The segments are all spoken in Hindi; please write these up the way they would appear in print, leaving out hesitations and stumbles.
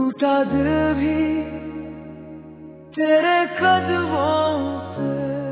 टूटा दिल भी तेरे कदमों से।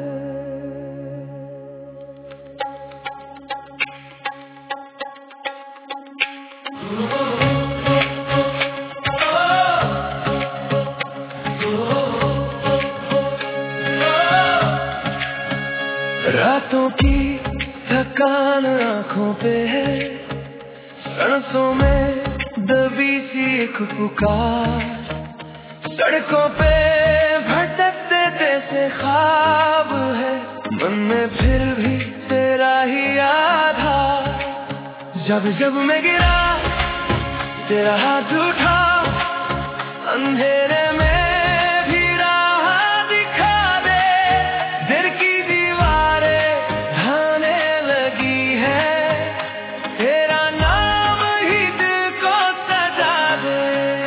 रातों की थकान आंखों पे है, सांसों में दबी सी एक पुकार, सड़कों पे भटकते जैसे ख्वाब है, मन में फिर भी तेरा ही आधार। जब जब मैं गिरा तेरा हाथ उठा, अंधेरे में भी राह दिखा दे, दिल की दीवारें ढाने लगी है, तेरा नाम ही दिल को सजा दे।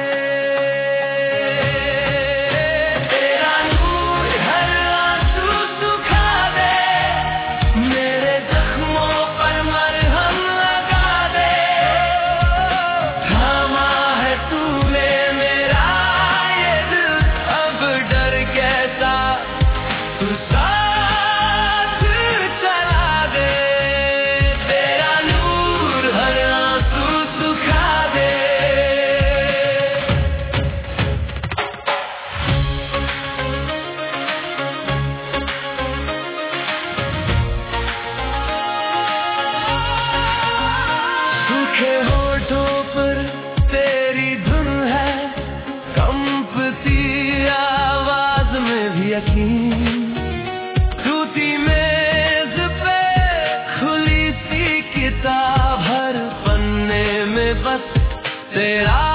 तेरा नूर हर आंसू सुखा दे, मेरे जख्मों पर मरहम लगा दे, थामा है तूने मेरा ये दिल, अब डर कैसा तू साथ चला दे। तेरा नूर हर आंसू सुखा दे। सूखे होठों पर तेरी धुन है, कंपती आवाज में भी यकीन, टूटी मेज पे खुली सी किताब, हर पन्ने में बस तेरा